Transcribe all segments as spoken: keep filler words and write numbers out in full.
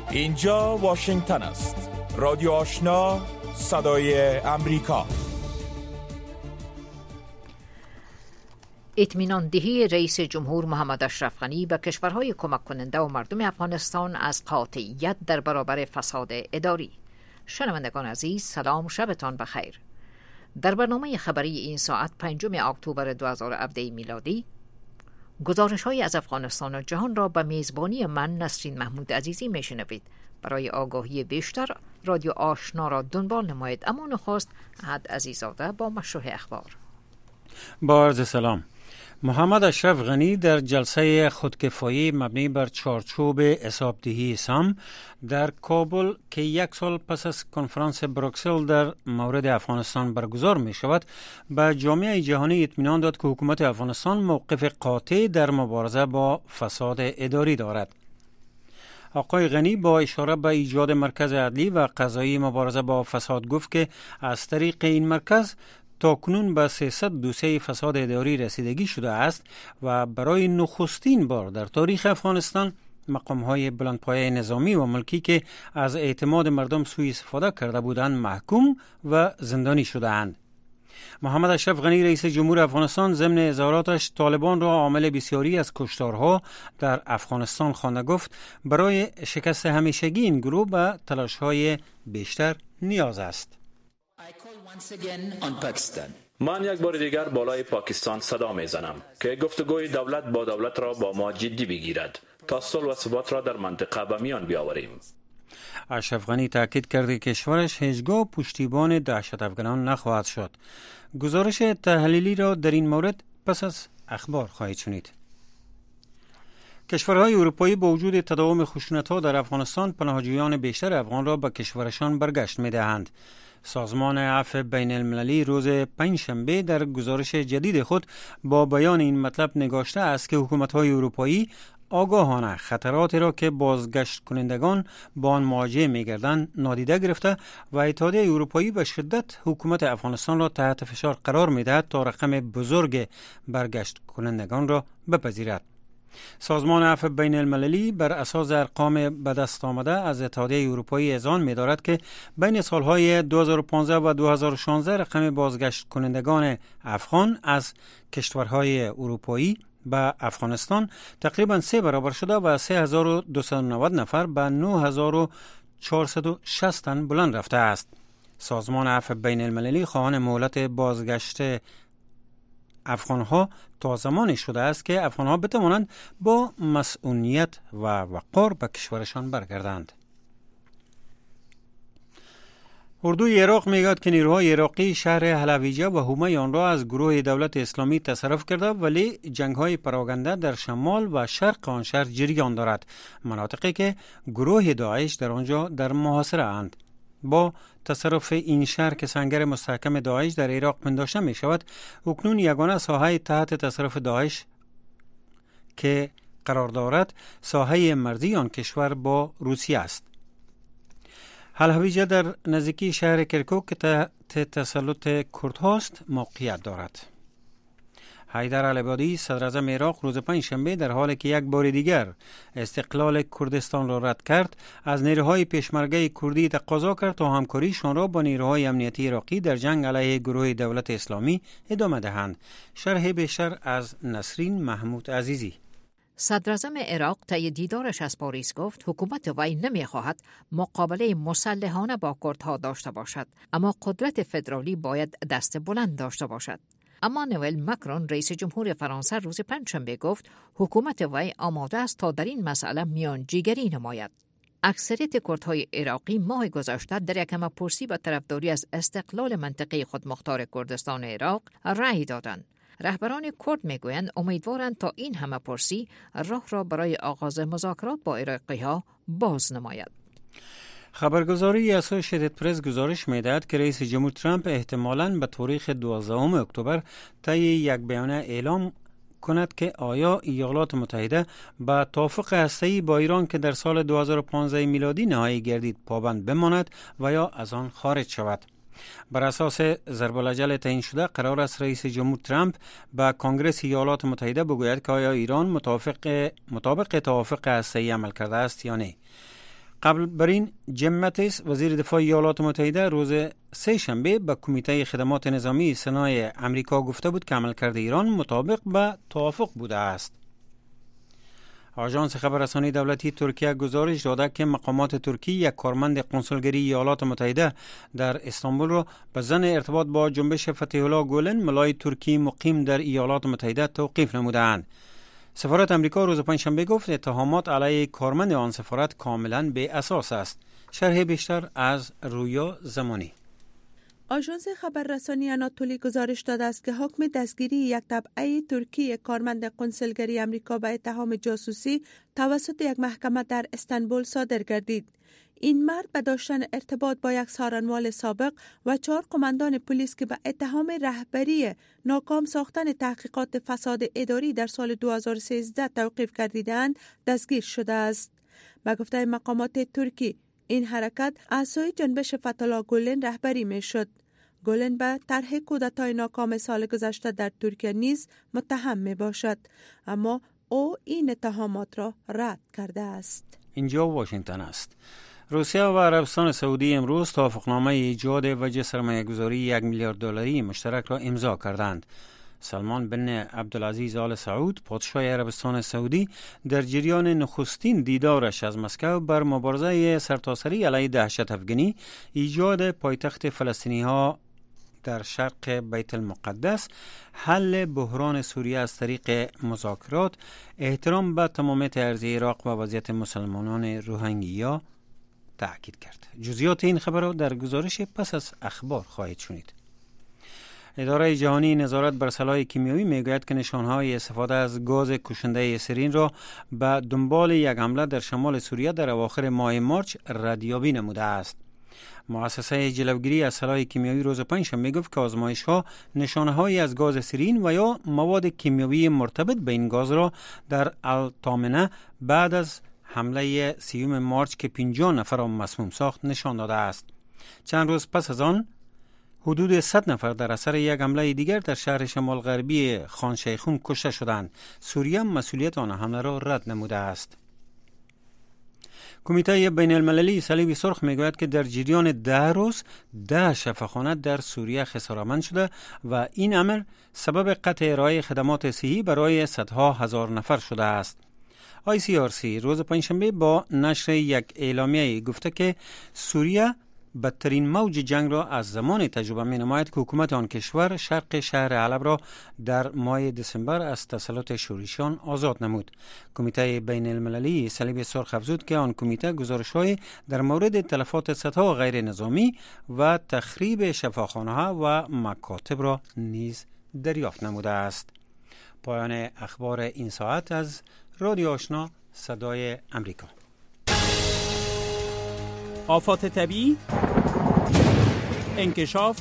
اینجا واشنگتن است. رادیو آشنا، صدای امریکا. اطمینان دهی رئیس جمهور محمد اشرف غنی به کشورهای کمک کننده و مردم افغانستان از قاطعیت در برابر فساد اداری. شنوندگان عزیز، سلام، شبتان بخیر. در برنامه خبری این ساعت پنجم اکتبر دو هزار و هفده میلادی گزارش‌های از افغانستان و جهان را به میزبانی من نسرین محمود عزیزی میشنوید. برای آگاهی بیشتر رادیو آشنا را دنبال نمایید. اما نخست عهد عزیزاده با مشروع اخبار. با عرض سلام. محمد اشرف غنی در جلسه خودکفایی مبنی بر چارچوب حسابدهی سام در کابل که یک سال پس از کنفرانس بروکسل در مورد افغانستان برگزار می شود به جامعه جهانی اطمینان داد که حکومت افغانستان موقف قاطع در مبارزه با فساد اداری دارد. آقای غنی با اشاره به ایجاد مرکز عدلی و قضایی مبارزه با فساد گفت که از طریق این مرکز تاکنون به سیصد دوسیه فساد اداری رسیدگی شده است و برای نخستین بار در تاریخ افغانستان مقام‌های بلندپایه نظامی و ملکی که از اعتماد مردم سوء استفاده کرده بودند محکوم و زندانی شده‌اند. محمد اشرف غنی رئیس جمهور افغانستان ضمن اظهاراتش طالبان را عامل بسیاری از کشتارها در افغانستان خوانده. گفت برای شکست همیشگی این گروه به تلاش‌های بیشتر نیاز است. من یک بار دیگر بالای پاکستان صدا میزنم که گفتگوی دولت با دولت را با ما جدی بگیرد تا صلح و ثبات را در منطقه به میان بیاوریم. اشرف غنی تاکید کرده که کشورش هیچگاه پشتیبان دهشت افغانان نخواهد شد. گزارش تحلیلی را در این مورد پس از اخبار خواهید شنید. کشورهای اروپایی با وجود تداوم خشونت‌ها در افغانستان پناهجویان بیشتر افغان را به کشورشان برگشت می‌دهند. سازمان عفو بین المللی روز پنجشنبه در گزارش جدید خود با بیان این مطلب نگاشته است که حکومت‌های اروپایی آگاهانه خطراتی را که بازگشت کنندگان با آن مواجه می‌گردند نادیده گرفته و اتحادیه اروپایی به شدت حکومت افغانستان را تحت فشار قرار می‌دهد تا رقم بزرگ برگشت کنندگان را بپذیرد. سازمان عفو بین المللی بر اساس ارقام به دست آمده از اتحادیه اروپایی اذعان می‌دارد که بین سالهای دو هزار و پانزده و دو هزار و شانزده رقم بازگشت کنندگان افغان از کشورهای اروپایی به افغانستان تقریباً سه برابر شده و سه هزار و دویست و نود نفر به نه هزار و چهارصد و شصت تن بلند رفته است. سازمان عفو بین المللی خواهان مهلت بازگشت افغانها تا زمانی شده است که افغانها بتوانند با مسئولیت و وقار به کشورشان برگردند. اردوی عراق میگوید که نیروهای عراقی شهر حلویجه و حومه آن را از گروه دولت اسلامی تصرف کرده، ولی جنگ‌های پراکنده در شمال و شرق آن شهر جریان دارد. مناطقی که گروه داعش در آنجا در محاصره اند. با تصرف این شهر که سنگر مستحکم داعش در عراق پنداشته می شود، اکنون یگانه ساحه تحت تصرف داعش که قرار دارد ساحه مرزی آن کشور با روسیه است. حلویجه در نزدیکی شهر کرکوک که تحت تسلط کردهاست موقعیت دارد. حیدر العبادی صدر اعظم عراق روز پنجشنبه در حالی که یک بار دیگر استقلال کردستان را رد کرد، از نیروهای پیشمرگه کردی تقاضا کرد تا همکاریشان را با نیروهای امنیتی عراقی در جنگ علیه گروه دولت اسلامی ادامه دهند. شرح بیشتر از نسرین محمود عزیزی. صدر اعظم عراق طی دیدارش از پاریس گفت حکومت وی نمیخواهد مقابله مسلحانه با کردها داشته باشد، اما قدرت فدرالی باید دست بلند داشته باشد. امانوئل مکرون رئیس جمهور فرانسه روز پنجشنبه گفت حکومت وی آماده است تا در این مسئله میانجیگری نماید. اکثریت کردهای عراقی ماه گذشته در یک همه‌پرسی به طرفداری از استقلال منطقه خودمختار کردستان عراق رأی دادند. رهبران کرد میگویند امیدوارند تا این همه‌پرسی راه را برای آغاز مذاکرات با عراقی‌ها باز نماید. خبرگزاری اسوسییتد پرس گزارش می‌دهد که رئیس جمهور ترامپ احتمالاً به تاریخ دوازدهم اکتبر طی یک بیانیه اعلام کند که آیا ایالات متحده به توافق هسته‌ای با ایران که در سال دو هزار و پانزده میلادی نهایی گردید پابند بماند و یا از آن خارج شود. بر اساس ضرب الاجل تعیین شده قرار است رئیس جمهور ترامپ به کنگره ایالات متحده بگوید که آیا ایران مطابق مطابق توافق هسته‌ای عمل کرده است یا نه. قبل بر این جیم ماتیس وزیر دفاع ایالات متحده روز سه شنبه به کمیته خدمات نظامی سنای امریکا گفته بود که عملکرد ایران مطابق به توافق بوده است. آژانس خبررسانی دولتی ترکیه گزارش داده که مقامات ترکی یک کارمند قنسولگری ایالات متحده در استانبول را به ضمن ارتباط با جنبش فتح الله گولن ملای ترکی مقیم در ایالات متحده توقیف نمودند. سفارت امریکا روز پنجشنبه گفت اتهامات علیه کارمند آن سفارت کاملا بی اساس است. شرح بیشتر از رویا زمانی. آژانس خبررسانی آناتولی گزارش داده است که حکم دستگیری یک تبعه ترکی کارمند قنسولگری امریکا به اتهام جاسوسی توسط یک محکمه در استانبول صادر گردید. این مرد به داشتن ارتباط با یک سارنوال سابق و چهار قماندان پلیس که به اتهام رهبری ناکام ساختن تحقیقات فساد اداری در سال دو هزار و سیزده توقیف گردیدند دستگیر شده است. به گفته مقامات ترکی این حرکت اعضای جنبش فتح الله گولن رهبری می شد. گولن به طرح کودتای ناکام سال گذشته در ترکیه نیز متهم می باشد، اما او این اتهامات را رد کرده است. اینجا واشنگتن است. روسیه و عربستان سعودی امروز توافقنامه ایجاد وجه سرمایه‌گذاری یک میلیارد دلاری مشترک را امضا کردند. سلمان بن عبدالعزیز آل سعود پادشاه عربستان سعودی در جریان نخستین دیدارش از مسکو بر مبارزه سرتاسری علیه دهشت افغانی، ایجاد پایتخت فلسطینی ها در شرق بیت المقدس، حل بحران سوریه از طریق مذاکرات، احترام به تمامیت ارضی عراق و وضعیت مسلمانان روهینگیا تأکید کرد. جزئیات این خبر را در گزارش پس از اخبار خواهید شنید. اداره جهانی نظارت بر سلاح کیمیایی میگوید که نشانهای استفاده از گاز کشنده سرین را به دنبال یک حمله در شمال سوریه در اواخر ماه مارچ ردیابی نموده است. مؤسسه جلوگیری از سلاح کیمیایی روز پنجشنبه گفت که آزمایش‌ها نشانه‌هایی از گاز سرین و یا مواد کیمیایی مرتبط به این گاز را در التامنه بعد از حمله سیوم مارچ که پنجاه نفر را مسموم ساخت نشان داده است. چند روز پس از آن حدود صد نفر در اثر یک حمله دیگر در شهر شمال غربی خان شیخون کشته شدند. سوریه مسئولیت آن حمله را رد نموده است. کمیته بین المللی صلیب سرخ میگوید که در جریان ده روز ده شفاخانه در سوریه خسارتمند شده و این امر سبب قطع ارائه خدمات صحی برای صدها هزار نفر شده است. آی سی آر سی روز پنجشنبه با نشر یک اعلامیه گفته که سوریه بدترین موج جنگ را از زمان تجربه می نماید که حکومت آن کشور شرق شهر حلب را در ماه دسامبر از تسلط شوریشان آزاد نمود. کمیته بین المللی صلیب سرخ افزود که آن کمیته گزارش‌های در مورد تلفات صدها غیر نظامی و تخریب شفاخانه‌ها و مکاتب را نیز دریافت نموده است. پایان اخبار این ساعت از رادیو آشنا صدای امریکا. آفات طبیعی، انکشاف،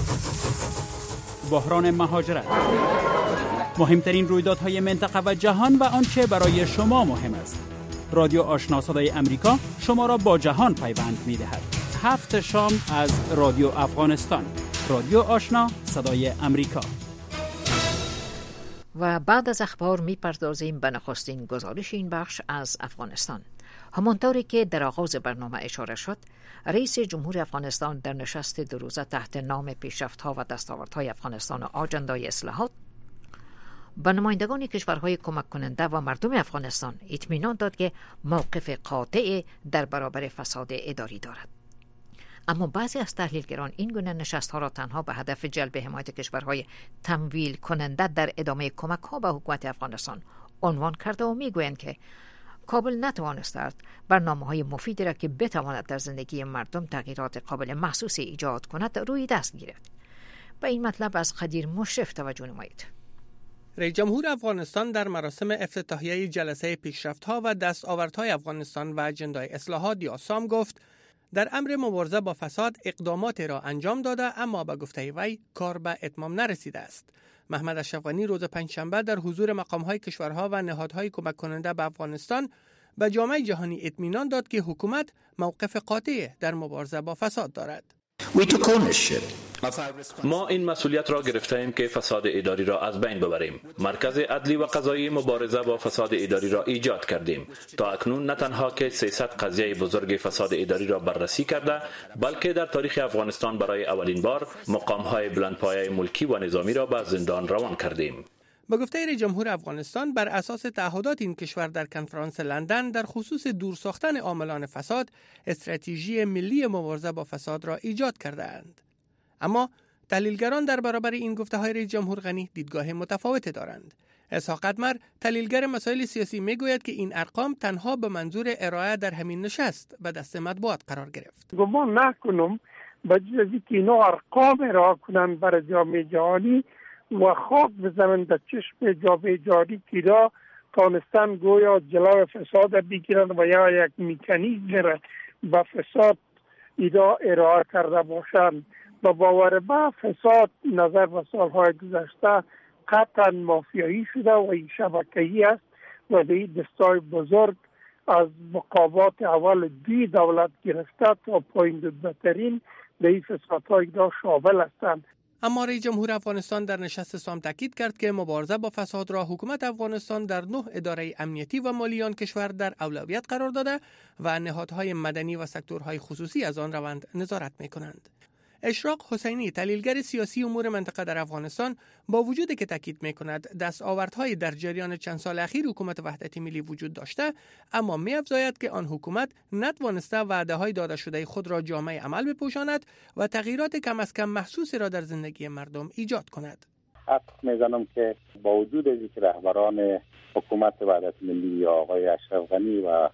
بحران مهاجرت، مهمترین رویدادهای منطقه و جهان و آنچه برای شما مهم است. رادیو آشنا صدای امریکا شما را با جهان پیوند می‌دهد. هفت شام از رادیو افغانستان. رادیو آشنا صدای امریکا. و بعد از اخبار می‌پردازیم به نخستین گزارش این بخش از افغانستان. همانطوری که در آغاز برنامه اشاره شد، رئیس جمهور افغانستان در نشست دو روزه تحت نام پیشرفت‌ها و دستاوردهای افغانستان و آجندای اصلاحات به نمایندگان کشورهای کمک کننده و مردم افغانستان اطمینان داد که موقف قاطع در برابر فساد اداری دارد. اما بعضی از تحلیلگران این گونه نشست‌ها را تنها به هدف جلب حمایت کشورهای تمویل کننده در ادامه کمک‌ها به حکومت افغانستان عنوان کرده و می‌گویند که کابل نتوانسته است برنامه‌های مفیدی را که بتواند در زندگی مردم تغییرات قابل محسوسی ایجاد کند روی دست گیرد. به این مطلب از قدیر مشرف توجه نمایید. رئیس جمهور افغانستان در مراسم افتتاحیه جلسه پیشرفت‌ها و دستاوردهای افغانستان و اجندای اصلاحات یا سام گفت در امر مبارزه با فساد اقدامات را انجام داده، اما به گفته وی کار به اتمام نرسیده است. محمد اشرف غنی روز پنجشنبه در حضور مقام‌های کشورها و نهادهای کمک کننده به افغانستان به جامعه جهانی اطمینان داد که حکومت موقف قاطع در مبارزه با فساد دارد. ما این مسئولیت را گرفته‌ایم که فساد اداری را از بین ببریم. مرکز عدلی و قضایی مبارزه با فساد اداری را ایجاد کردیم. تا اکنون نه تنها که سیصد قضیه بزرگ فساد اداری را بررسی کرده، بلکه در تاریخ افغانستان برای اولین بار مقام‌های بلندپایه ملکی و نظامی را به زندان روان کردیم. به گفته رئیس جمهور افغانستان، بر اساس تعهدات این کشور در کنفرانس لندن در خصوص دور ساختن عاملان فساد، استراتژی ملی مبارزه با فساد را ایجاد کرده‌اند. اما تحلیلگران در برابر این گفته‌های رئیس جمهور غنی دیدگاه متفاوتی دارند. اسحاق ادمر، تحلیلگر مسائل سیاسی، میگوید که این ارقام تنها به منظور ارائه در همین نشست به دست مطبوعات قرار گرفت. گمان نکنم بجز که اینا ارقام ارائه کنند برای جامعه جهانی و خاک بزنن در چشم جامعه جهانی که را تانستن گویا جلو فساد بگیرن و یا یک مکانیزم را به فساد ایرا ارائه کرده باشند. با باور به فساد نظر به سالهای گذشته قطعا مافیایی شده و این شبکه‌ای است و به این دستای بزرگ از مقامات اول دی دولت گرفته تا پایین دودترین به این فسادهای را شامل هستند. اما رئیس جمهور افغانستان در نشست سام تاکید کرد که مبارزه با فساد را حکومت افغانستان در نه اداره امنیتی و مالی آن کشور در اولویت قرار داده و نهادهای مدنی و سکتورهای خصوصی از آن روند نظارت می‌کنند. اشراق حسینی، تحلیلگر سیاسی امور منطقه در افغانستان، با وجودی که تاکید می‌کند دستاوردهای در جریان چند سال اخیر حکومت وحدت ملی وجود داشته، اما می‌افزاید که آن حکومت نتوانسته وعده‌های داده شده خود را جامع عمل بپوشاند و تغییرات کم از کم محسوسی را در زندگی مردم ایجاد کند. حق می‌زنم که با وجود از اینکه رهبران حکومت وحدت ملی آقای اشرف غنی و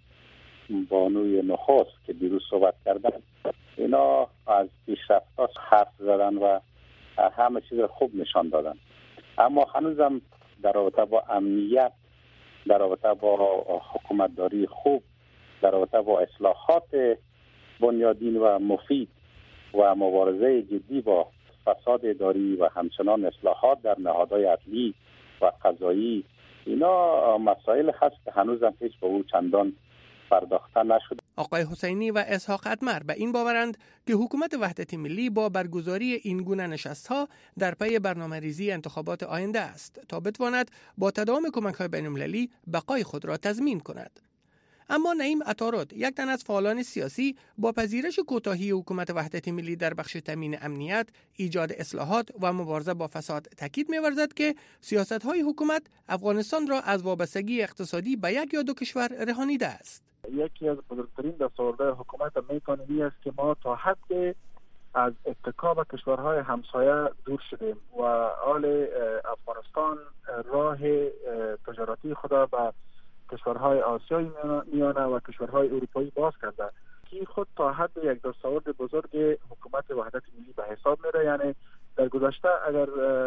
بانوی نخست که دیروز صحبت کردند، اینا از پیشرفت‌ها حرف زدن و همه چیز خوب نشان دادن، اما هنوزم در رابطه با امنیت، در رابطه با حکومتداری خوب، در رابطه با اصلاحات بنیادین و مفید و مبارزه جدی با فساد اداری و همچنان اصلاحات در نهادهای عدلی و قضایی، اینا مسائل هست که هنوزم هیچ به او چندان پرداخته نشده. آقای حسینی و اسحاق ادمر به این باورند که حکومت وحدت ملی با برگزاری این گونه نشست‌ها در پی برنامه‌ریزی انتخابات آینده است تا بتواند با تداوم کمک‌های بین‌المللی بقای خود را تضمین کند. اما نعیم عطارد، یک تن از فعالان سیاسی، با پذیرش کوتاهی حکومت وحدت ملی در بخش تامین امنیت، ایجاد اصلاحات و مبارزه با فساد تاکید می‌ورزد که سیاست‌های حکومت افغانستان را از وابستگی اقتصادی به یک یا دو کشور رهانیده است. یکی از بزرگترین دستاوردهای حکومت میتونه این است که ما تا حد از اتکا به کشورهای همسایه دور شدیم و حال افغانستان راه تجارتی خود به کشورهای آسیایی میانه و کشورهای اروپایی باز کرده که خود تا حد یک دستاورد بزرگ حکومت وحدت ملی به حساب میره. یعنی در گذشته اگر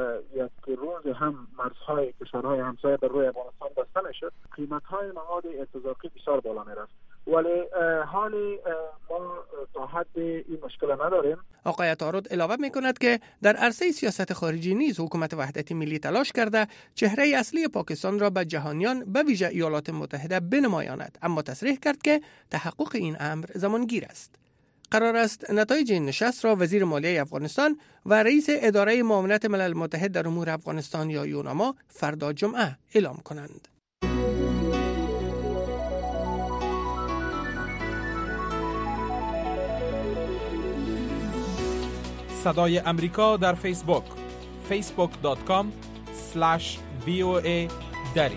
یک روز هم مرزهای کشورهای همسایه بر روی افغانستان بسته نشد، قیمت‌های مواد ارتزاقی بسیار بالا میرفت، ولی حال ما تا حد این مشکل نداریم. آقای عطارد علاوه میکند که در عرصه سیاست خارجی نیز حکومت وحدت ملی تلاش کرده چهره اصلی پاکستان را به جهانیان به ویژه ایالات متحده بنمایاند، اما تصریح کرد که تحقق این امر زمانگیر است. قرار است نتایج این نشست را وزیر مالیه افغانستان و رئیس اداره معاونت ملل متحد در امور افغانستان یا یوناما فردا جمعه اعلام کنند. صدای امریکا در فیسبوک فیسبوک دات کام اسلش وی او ای دری.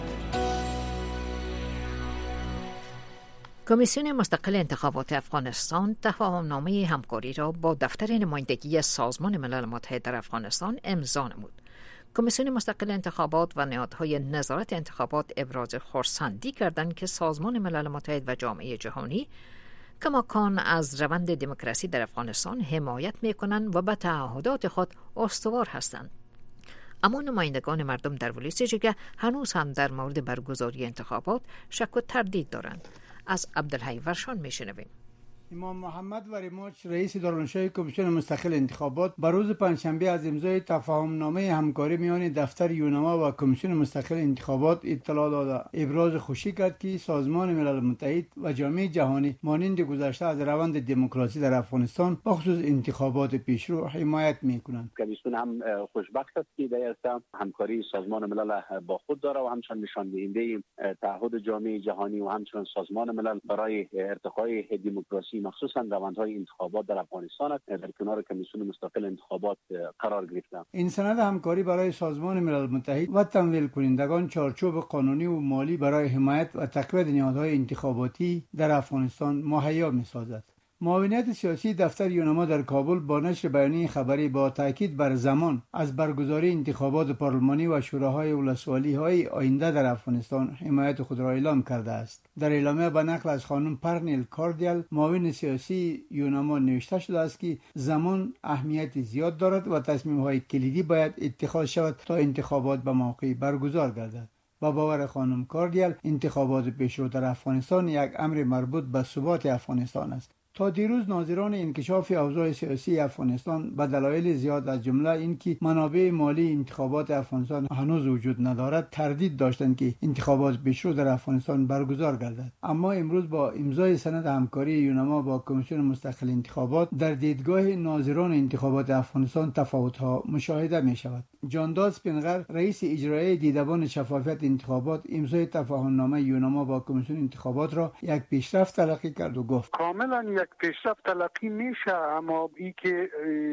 کمیسیون مستقل انتخابات افغانستان تفاهمنامه همکاری را با دفتر نمایندگی سازمان ملل متحد در افغانستان امضا نمود. کمیسیون مستقل انتخابات و نهادهای نظارت انتخابات ابراز خرسندی کردند که سازمان ملل متحد و جامعه جهانی کماکان از روند دموکراسی در افغانستان حمایت می‌کنند و به تعهدات خود استوار هستند. اما نمایندگان مردم در ولایت جگه هنوز هم در مورد برگزاری انتخابات شک و تردید دارند. از عبدالحی ورشان میشنویم. امام محمد وریماچ رئیس دارالانشای کمیسیون مستقل انتخابات بر روز پنجشنبه از امضای تفاهمنامه همکاری میان دفتر یونما و کمیسیون مستقل انتخابات اطلاع داد. ابراز خوشی کرد که سازمان ملل متحد و جامعه جهانی مانند گذشته از روند دموکراسی در افغانستان بخصوص انتخابات پیشرو حمایت میکنند. کمیسیون هم خوشبخت است که در همکاری سازمان ملل با خود داره و همچنین نشان دهنده تعهد جامعه جهانی و همچنین سازمان ملل برای ارتقای دموکراسی مخصوصا روندهای انتخابات در افغانستان در کنار کمیسیون مستقل انتخابات قرار گرفته. این سند همکاری برای سازمان ملل متحد و تمویل کنندگان چارچوب قانونی و مالی برای حمایت و تقویت نهادهای انتخاباتی در افغانستان مهیا می‌سازد. معاونیت سیاسی دفتر یونما در کابل با نشر بیانیه خبری با تاکید بر زمان از برگزاری انتخابات پارلمانی و شوراهای ولسوالی‌های آینده در افغانستان حمایت خود را اعلام کرده است. در اعلامیه به نقل از خانم پرنیل کاردیال معاون سیاسی یونما نوشته شده است که زمان اهمیت زیاد دارد و تصمیم‌های کلیدی باید اتخاذ شود تا انتخابات به موقع برگزار گردد. با باور خانم کاردیال انتخابات پیشرو در افغانستان یک امر مربوط به ثبات افغانستان است. تا دیروز ناظران انکشاف اوضاع سیاسی افغانستان به دلایل زیاد از جمله اینکه منابع مالی انتخابات افغانستان هنوز وجود ندارد تردید داشتند که انتخابات پیشرو در افغانستان برگزار گردد. اما امروز با امضای سند همکاری یونما با کمیسیون مستقل انتخابات در دیدگاه ناظران انتخابات افغانستان تفاوت‌ها مشاهده می شود. جانداد سپینغر رئیس اجرایی دیدبان شفافیت انتخابات امضای تفاهمنامه یونما با کمیسیون انتخابات را یک پیشرفت تلقی کرد و گفت کاملا یک پیشرفت تلقی میشه، اما این که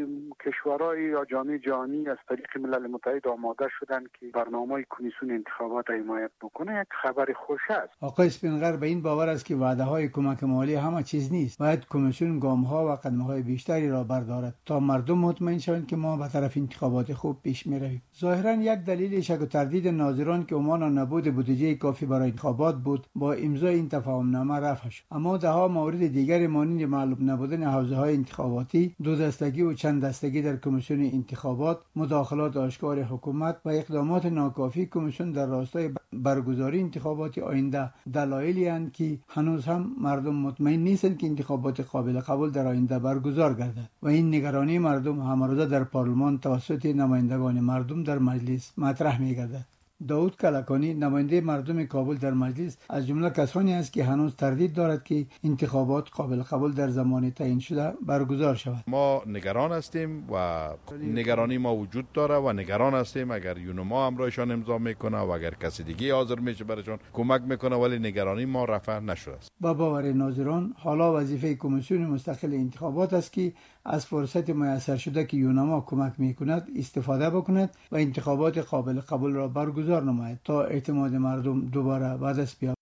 کشورهای یا جامعه جهانی از طریق ملل متحد آماده شدن که برنامه کمیسیون انتخابات حمایت بکنه یک خبر خوش است. آقای سپینغر به این باور است که وعده های کمک مالی همه چیز نیست. باید کمیسیون گام ها و قدم های بیشتری را بردارد تا مردم مطمئن شوند که ما به طرف انتخابات خوب پیش میرویم. ظاهرا یک دلیل شک و تردید ناظران که عمان نبود بودجه کافی برای انتخابات بود با امضای این تفاهمنامه رفع شد. اما ده ها مورد دیگر مانند معلوم نبودن حوزه‌های انتخاباتی، دو دستگی و چند دستگی در کمیسیون انتخابات، مداخلات آشکار حکومت و اقدامات ناکافی کمیسیون در راستای برگزاری انتخابات آینده دلایلی اند که هنوز هم مردم مطمئن نیستند که انتخابات قابل قبول در آینده برگزار گردد و این نگرانی مردم همروزه در پارلمان توسط نمایندگان مردم در مجلس مطرح می‌گردد. داود کلکانی نماینده مردم کابل در مجلس از جمله کسانی است که هنوز تردید دارد که انتخابات قابل قبول در زمان تعیین شده برگزار شود. ما نگران هستیم و نگرانی ما وجود داره و نگران هستیم اگر یونما همراهشان امضا میکنه و اگر کسی دیگه حاضر میشه برایشان کمک میکنه، ولی نگرانی ما رفع نشده است. با باور ناظران حالا وظیفه کمیسیون مستقل انتخابات است که از فرصت میسر شده که یونما کمک میکند استفاده بکند و انتخابات قابل قبول را برگزار نماید تا اعتماد مردم دوباره به دست بیاید.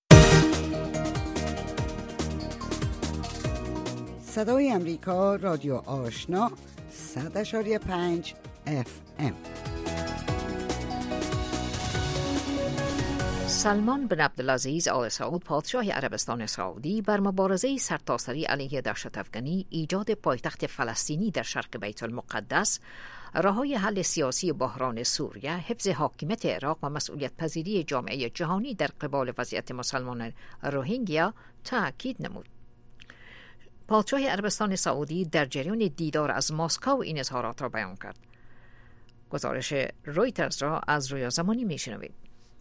صدای امریکا، رادیو آشنا، صد اشاری پنج اف ام. سلمان بن عبدالعزیز آل سعود پادشاه عربستان سعودی بر مبارزه سرتاسری علیه دهشت افکنی، ایجاد پایتخت فلسطینی در شرق بیت المقدس، راههای حل سیاسی بحران سوریه، حفظ حاکمیت عراق و مسئولیت پذیری جامعه جهانی در قبال وضعیت مسلمان روهینگیا تاکید نمود. پادشاه عربستان سعودی در جریان دیدار از مسکو این اظهارات را بیان کرد. گزارش رویترز را از رویا زمانی میشنوید.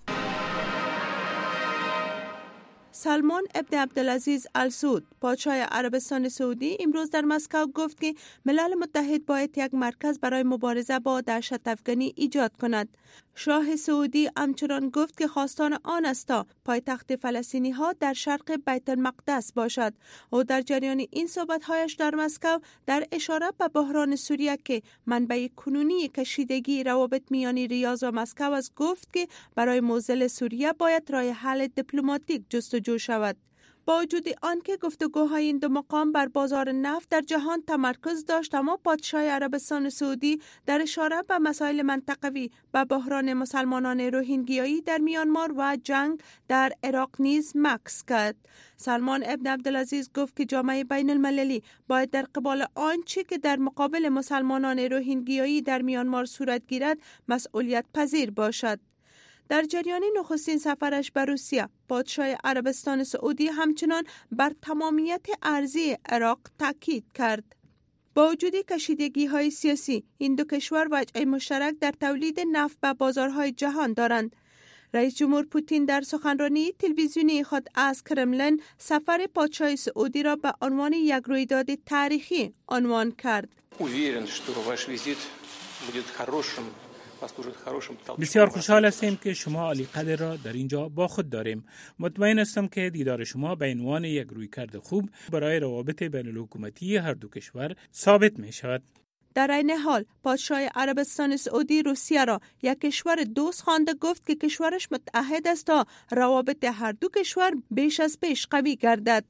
سلمان ابن عبدالعزیز آل سعود پادشاه عربستان سعودی امروز در مسکو گفت که ملل متحد باید یک مرکز برای مبارزه با دهشت افکنی ایجاد کند. شاه سعودی همچنان گفت که خواستان آن است تا پایتخت فلسطینی ها در شرق بیت المقدس باشد. او در جریان این صحبت‌هایش در مسکو در اشاره به بحران سوریه که منبع کنونی کشیدگی روابط میان ریاض و مسکو است گفت که برای معضل سوریه باید راه حل دیپلماتیک جستجو شود. با وجود آنکه گفتگوهای این دو مقام بر بازار نفت در جهان تمرکز داشت، اما پادشاه عربستان سعودی در اشاره به مسائل منطقوی و بحران مسلمانان روهینگیایی در میانمار و جنگ در عراق نیز مکث کرد. سلمان ابن عبدالعزیز گفت که جامعه بین المللی باید در قبال آنچه که در مقابل مسلمانان روهینگیایی در میانمار صورت گیرد مسئولیت پذیر باشد. در جریان نخستین سفرش به روسیه، پادشاه عربستان سعودی همچنان بر تمامیت ارضی عراق تاکید کرد. با وجود کشیدگی های سیاسی، این دو کشور وجه مشترک در تولید نفت به بازارهای جهان دارند. رئیس جمهور پوتین در سخنرانی تلویزیونی خود از کرملین سفر پادشاه سعودی را به عنوان یک رویداد تاریخی عنوان کرد. بسیار خوشحال هستیم که شما عالی قدر را در اینجا با خود داریم. مطمئن هستم که دیدار شما به عنوان یک رویکرد خوب برای روابط بین الحکومتی هر دو کشور ثابت می شود. در این حال پادشاه عربستان سعودی روسیه را یک کشور دوست خوانده، گفت که کشورش متعهد است تا روابط هر دو کشور بیش از پیش قوی گردد.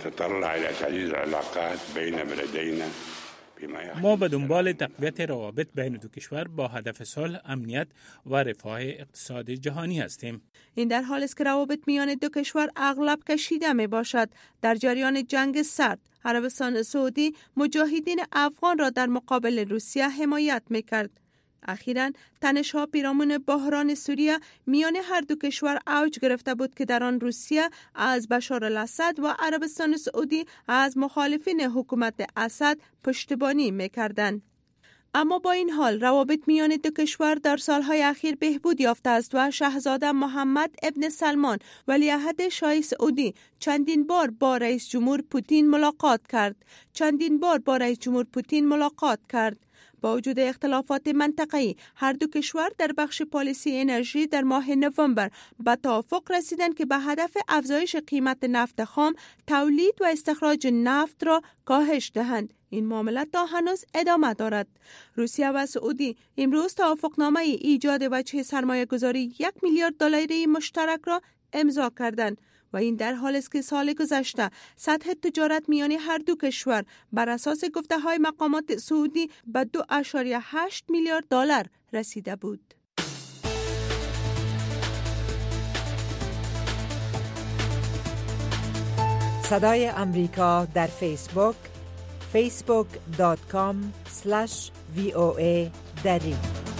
ما به دنبال تقویت روابط بین دو کشور با هدف صلح، امنیت و رفاه اقتصاد جهانی هستیم. این در حالی است که روابط میان دو کشور اغلب کشیده می باشد. در جریان جنگ سرد، عربستان سعودی مجاهدین افغان را در مقابل روسیه حمایت می کرد. اخیراً تنش‌ها پیرامون بحران سوریه میان هر دو کشور اوج گرفته بود که در آن روسیه از بشار الاسد و عربستان سعودی از مخالفین حکومت اسد پشتیبانی می‌کردند. اما با این حال روابط میان دو کشور در سالهای اخیر بهبود یافته است و شاهزاده محمد ابن سلمان ولیعهد شاه سعودی چندین بار با رئیس جمهور پوتین ملاقات کرد. چندین بار با رئیس جمهور پوتین ملاقات کرد. با وجود اختلافات منطقه‌ای، هر دو کشور در بخش پالیسی انرژی در ماه نوامبر به توافق رسیدند که به هدف افزایش قیمت نفت خام، تولید و استخراج نفت را کاهش دهند. این معامله تا هنوز ادامه دارد. روسیه و سعودی امروز توافقنامه ایجاد وجه سرمایه گذاری یک میلیارد دلاری مشترک را امضا کردند و این در حالی است که سال گذشته سطح تجارت میان هر دو کشور بر اساس گفته‌های مقامات سعودی به دو ممیز هشت میلیارد دلار رسیده بود. صدای امریکا در فیسبوک فیسبوک دات کام اسلش وی او ای دری.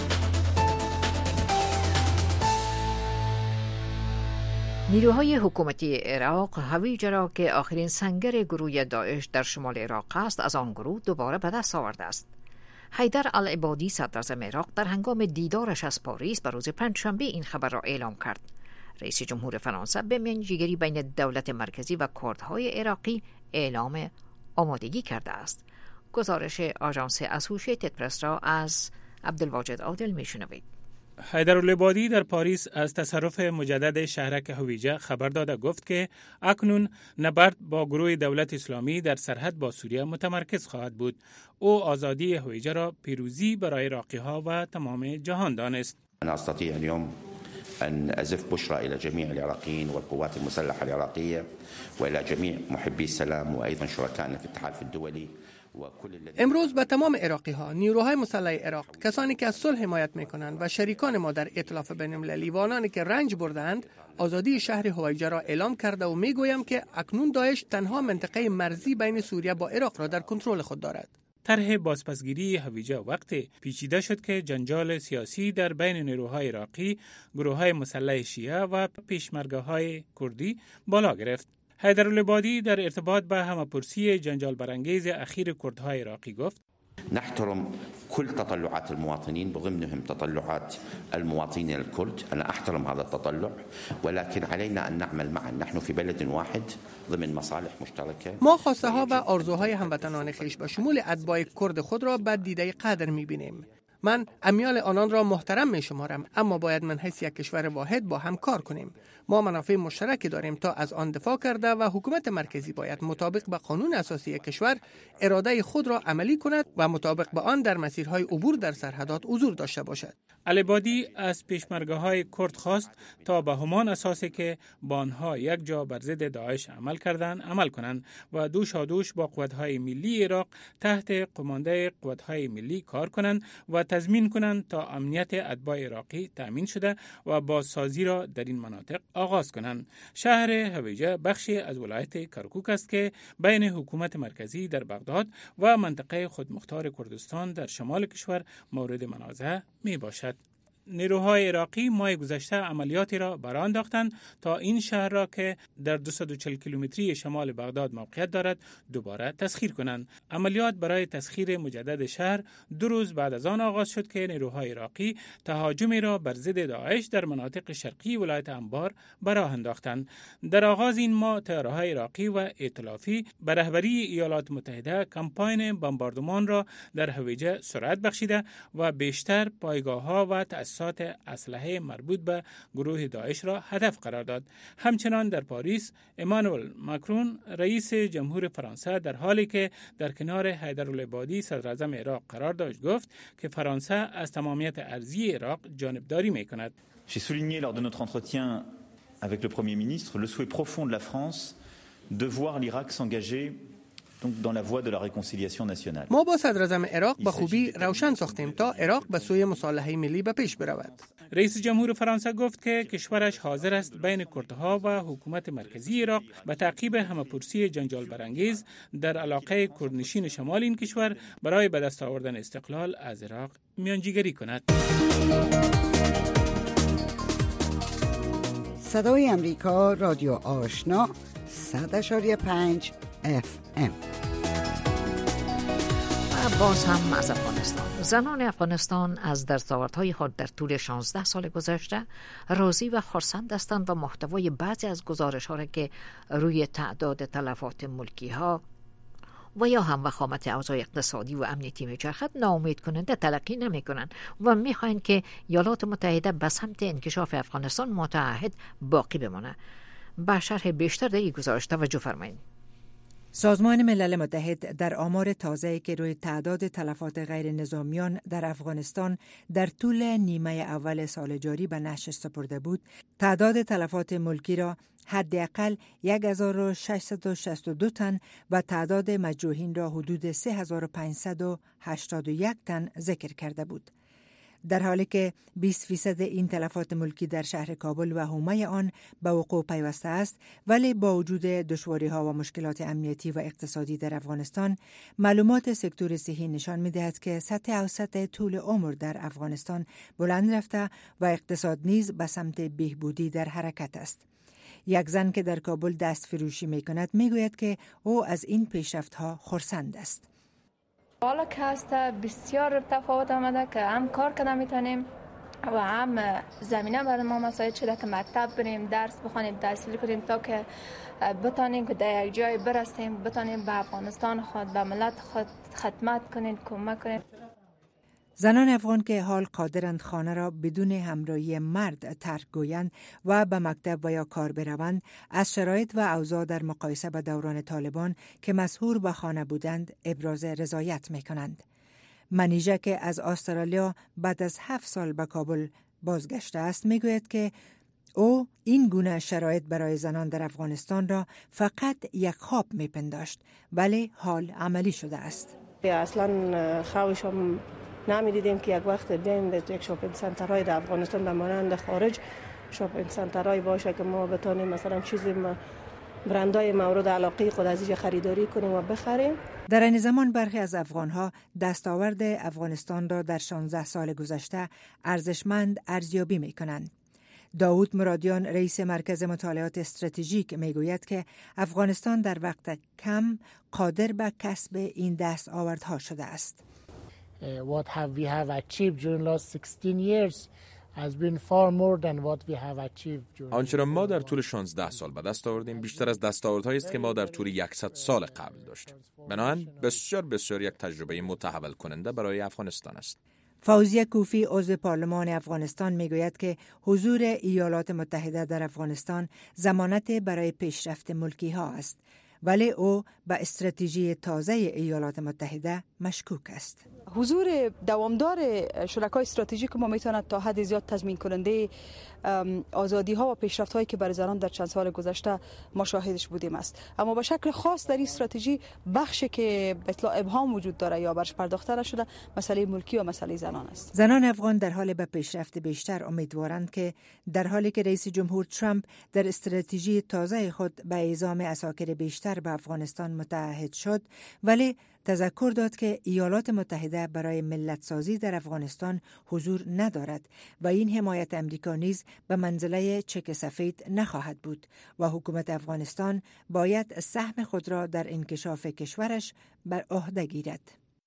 نیروهای حکومتی عراق هویج را که آخرین سنگر گروه داعش در شمال عراق است از آن گروه دوباره به دست آورده است. حیدر العبادی صدراعظم عراق در هنگام دیدارش از پاریس به روز پنجشنبه این خبر را اعلام کرد. رئیس جمهور فرانسه به میانجیگری بین دولت مرکزی و کردهای عراقی اعلام آمادگی کرده است. گزارش آژانس اسوشیتد پرس را از عبدالواجد عادل میشنوید. حیدر العبادی در پاریس از تصرف مجدد شهرک هویجه خبر داده گفت که اکنون نبرد با گروه دولت اسلامی در سرحد با سوریه متمرکز خواهد بود. او آزادی هویجه را پیروزی برای عراقی‌ها و تمام جهان دانست. أنا أستطيع اليوم أن أزف بشرى إلى جميع العراقيين والقوات المسلحة العراقية وإلى جميع محبي السلام وأيضا شركائنا في الاتحاد الدولي. امروز به تمام عراقی ها، نیروهای مسلح عراق، کسانی که از صلح حمایت میکنند و شریکان ما در ائتلاف بین‌المللی و آنانی که رنج بردند، آزادی شهر هویجه را اعلام کرده و میگویم که اکنون داعش تنها منطقه مرزی بین سوریه با عراق را در کنترل خود دارد. طرح بازپسگیری هویجه وقت پیچیده شد که جنجال سیاسی در بین نیروهای عراقی، گروه‌های مسلح شیعه و پیشمرگه‌های کردی بالا گرفت. حیدر العبادی در ارتباط به همه‌پرسی جنجال برانگیز اخیر کردهای عراقی گفت: نحترم كل تطلعات المواطنين بضمنهم تطلعات المواطنين الكرد. أنا أحترم هذا التطلع ولكن علينا أن نعمل معا. نحن في بلد واحد ضمن مصالح مشتركة. ما خواسته ها و آرزوهای هموطنان خویش به شمول اتباع کرد خود را به دیده قدر می‌بینیم. من امیال آنان را محترم می شمارم، اما باید من حیث یک کشور واحد با هم کار کنیم. ما منافع مشترکی داریم تا از آن دفاع کرده و حکومت مرکزی باید مطابق با قانون اساسی کشور اراده خود را عملی کند و مطابق با آن در مسیرهای عبور در سرحدات حضور داشته باشد. العبادی از پیشمرگه‌های کرد خواست تا به همان اساسی که با آنها یک جا بر ضد داعش عمل کردند عمل کنند و دوشادوش با قوت‌های ملی عراق تحت قمانده قوت‌های ملی کار کنند و تضمین کنند تا امنیت اتباع عراقی تأمین شده و بازسازی را در این مناطق آغاز کنند. شهر هویجه بخشی از ولایت کرکوک است که بین حکومت مرکزی در بغداد و منطقه خودمختار کردستان در شمال کشور مورد منازعه می باشد. نیروهای عراقی ماه گذشته عملیاتی را برآ انداختند تا این شهر را که در دویست و چهل کیلومتری شمال بغداد موقعیت دارد دوباره تسخیر کنند. عملیات برای تسخیر مجدد شهر دو روز بعد از آن آغاز شد که نیروهای عراقی تهاجمی را بر ضد داعش در مناطق شرقی ولایت انبار برآ انداختند. در آغاز این ماه طیاره‌های عراقی و ائتلافی به رهبری ایالات متحده کمپاین بمباردمان را در هویجه سرعت بخشیده و بیشتر پایگاه‌ها و تأسیسات اسلحه مربوط به گروه داعش را هدف قرار داد. همچنان در پاریس امانوئل ماکرون رئیس جمهور فرانسه در حالی که در کنار حیدرالعبادی صدر اعظم عراق قرار داشت گفت که فرانسه از تمامیت ارضی عراق جانبداری می‌کند. J'ai souligné lors de notre entretien avec le Premier ministre le souhait profond de la France de voir l'Irak s'engager donc dans la voie de la réconciliation nationale. ما با صدر اعظم عراق به خوبی روشن ساختیم تا عراق به سوی مصالحه ملی به پیش برود. رئیس جمهور فرانسه گفت که کشورش حاضر است بین کردها و حکومت مرکزی عراق به تعقیب همه‌پرسی جنجال برانگیز در علاقه کردنشین شمال این کشور برای به دست آوردن استقلال از عراق میانجیگری کند. صدای امریکا، رادیو آشنا، صد اشاری پنج اف ام. باز هم از افغانستان. زنان افغانستان از دستاوردهای خود در طول شانزده سال گذشته راضی و خرسند هستند و محتوای بعضی از گزارش‌ها را که روی تعداد تلفات ملکی ها و یا هم وخامت اوضاع اقتصادی و امنیتی میچرخد ناامید کننده تلقی نمی کنند و میخواهند که ایالات متحده به سمت انکشاف افغانستان متعهد باقی بمانه. با شرح بیشتر در این گزارش توجه فرمایید. سازمان ملل متحد در آمار تازه‌ای که روی تعداد تلفات غیر نظامیان در افغانستان در طول نیمه اول سال جاری به نشر سپرده بود، تعداد تلفات ملکی را حداقل هزار و ششصد و شصت و دو تن و تعداد مجروحین را حدود سه هزار و پانصد و هشتاد و یک تن ذکر کرده بود. در حالی که بیست فیصد این تلفات ملکی در شهر کابل و حومه آن به وقوع پیوسته است، ولی با وجود دشواری‌ها و مشکلات امنیتی و اقتصادی در افغانستان، معلومات سکتور صحی نشان می‌دهد که سطح اوسط طول عمر در افغانستان بلند رفته و اقتصاد نیز به سمت بهبودی در حرکت است. یک زن که در کابل دست فروشی می‌کند می‌گوید که او از این پیشرفت‌ها خرسند است. حالا که هست بسیار تفاوت آمده که هم کار کنم میتونیم و هم زمینه برای ما مساعد شده که مکتب بریم، درس بخونیم، تحصیل کنیم تا که بتانیم که در یک جای برسیم، بتانیم به افغانستان خود، به ملت خود خدمت کنیم، کمک کنیم. زنان افغان که حال قادرند خانه را بدون همراهی مرد ترک گویند و به مکتب و یا کار بروند، از شرایط و اوضاع در مقایسه به دوران طالبان که مسحور به خانه بودند ابراز رضایت می کنند. منیژه که از استرالیا بعد از هفت سال به کابل بازگشته است میگوید که او این گونه شرایط برای زنان در افغانستان را فقط یک خواب میپنداشت، ولی حال عملی شده است. اصلا خوابشم نمیدیدیم که یک وقت بیایم به یک شاپینگ سنترهای در افغانستان به مانند خارج شاپینگ سنترهای باشه که ما بتونیم مثلا چیزی برندهای مورد علاقه خود از اینجا خریداری کنیم و بخریم. در این زمان برخی از افغانها دستاورد افغانستان را در شانزده سال گذشته ارزشمند ارزیابی می کنند. داوود مرادیان رئیس مرکز مطالعات استراتژیک میگوید که افغانستان در وقت کم قادر به کسب این دستاوردها شده است. Uh, what have we have achieved during last sixteen years has been far more than what we have achieved during آنچه را ما در طول شانزده سال به دست آوردیم بیشتر از دستاوردهایی است که ما در طول صد سال قبل داشتیم. بنابراین بسیار بسیار یک تجربه متحول کننده برای افغانستان است. فوزیه کوفی عضو پارلمان افغانستان میگوید که حضور ایالات متحده در افغانستان ضمانت برای پیشرفت ملکی ها است، ولی او به استراتژی تازه ایالات متحده مشکوک است. حضور دوامدار شرکای استراتژیک ما میتواند تا حد زیاد تضمین کننده آزادی ها و پیشرفت هایی که برای زنان در چند سال گذشته ما شاهدش بودیم است. اما به شکل خاص در این استراتژی بخشی که به اطلاع ابهام وجود داره یا برش پرداخته نشده مسئله ملکی و مسئله زنان است. زنان افغان در حال به پیشرفت بیشتر امیدوارند که در حالی که رئیس جمهور ترامپ در استراتژی تازه خود به اعزام عساکر بیشتر کمتر به افغانستان متحد شد، ولی تذکر داد که ایالات متحده برای ملت سازی در افغانستان حضور ندارد و این حمایت امریکا نیز به منزله چک سفید نخواهد بود و حکومت افغانستان باید سهم خود را در انکشاف کشورش بر عهده گیرد.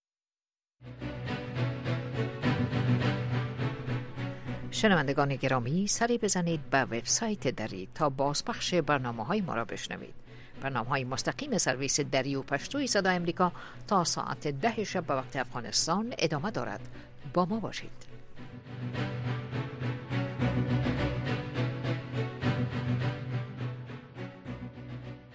شنوندگان گرامی، سری بزنید به وبسایت دری تا بازپخش برنامه‌های ما را بشنوید. برنامه‌های مستقیم سرویس دری و پشتوی صدای امریکا تا ساعت ده شب به وقت افغانستان ادامه دارد. با ما باشید.